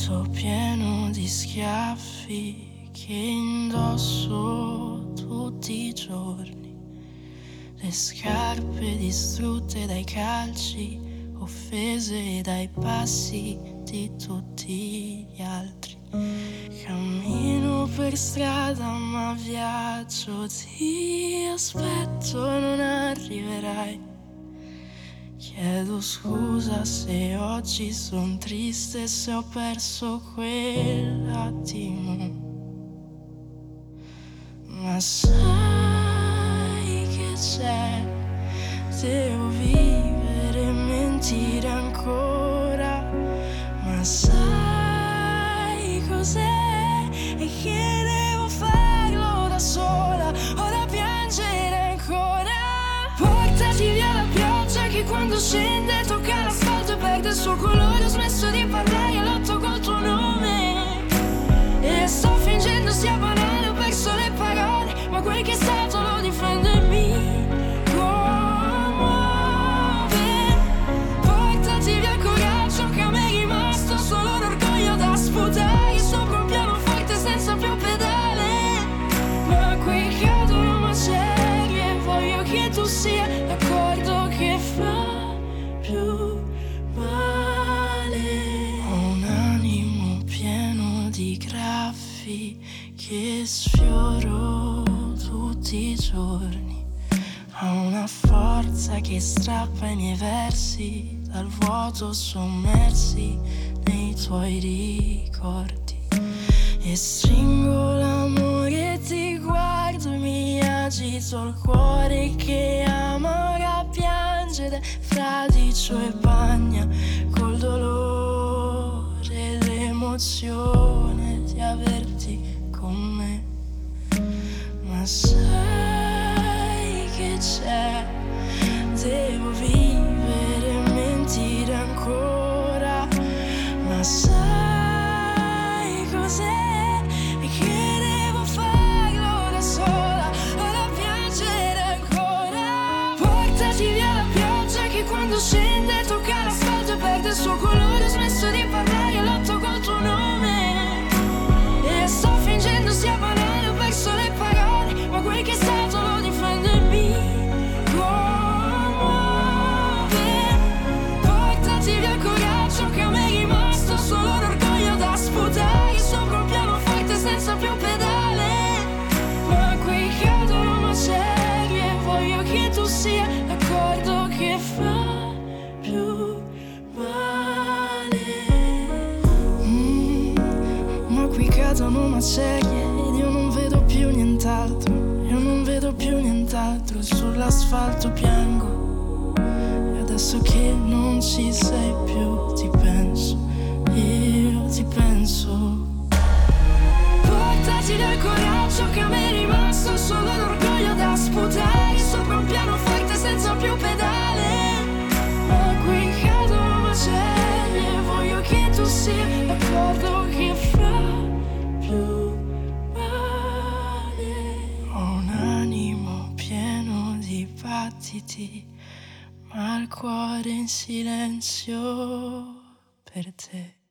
volto pieno di schiaffi che indosso tutti i giorni, le scarpe distrutte dai calci, offese dai passi di tutti gli altri. Cammino per strada ma viaggio, ti aspetto e non arriverai. Chiedo scusa se oggi son triste, se ho perso quell'attimo. Ma sai che c'è? Devo vivere e mentire ancora. Ma sai cos'è? E che devo farlo da sola o da piangere ancora? Portati via la pioggia che quando scende tocca l'asfalto e perde il suo colore. Ho smesso di parlare e lotto col tuo nome e sto fingendo sia banale, ho perso le parole, ma quel che è stato lo difendo e mi commuove. Portati via il coraggio che a me è rimasto solo l'orgoglio da sputare sopra un pianoforte senza più pedale. Ma qui cadono macerie, voglio che tu sia l'accordo che fa più male. Ho un animo pieno di graffi che sfioro tutti i giorni. Ha una forza che strappa i miei versi dal vuoto sommersi nei tuoi ricordi. E stringo l'amore e ti guardo e mi agito il cuore che ama ora piange ed è fradicio e bagna col dolore e l'emozione di averti con me. Ma sai che c'è? Devo vivere e mentire ancora. Ma sai cos'è? E che devo farlo da sola o da piangere ancora? Portati via la pioggia che quando scende tocca l'asfalto e perde il suo colore. Ho smesso di parlare e lotto col tuo nome e sto fingendo sia banale, ho perso le parole, ma quel che è stato lo difendo e mi commuove. Portati via il coraggio che a me è rimasto solo l'orgoglio da sputare sopra un pianoforte senza più pedale. Ma qui cadono macerie, voglio che tu sia l'accordo che fa più male. Ma qui cadono macerie ed io non vedo più nient'altro. Io non vedo più nient'altro, sull'asfalto piango. E adesso che non ci sei più ti penso, io ti penso. Portati del coraggio che a me è rimasto solo l'orgoglio da sputare sopra un pianoforte senza più pedale. Ma qui cadono macerie, voglio che tu sia l'accordo che fa più male. Ho un animo pieno di battiti, ma il cuore in silenzio per te.